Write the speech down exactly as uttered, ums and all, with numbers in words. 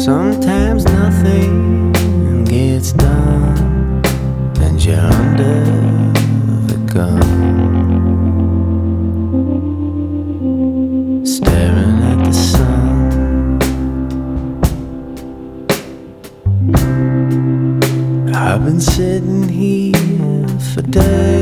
Sometimes nothing gets done, and you're under the gun, staring at the sun. I've been sitting here for days,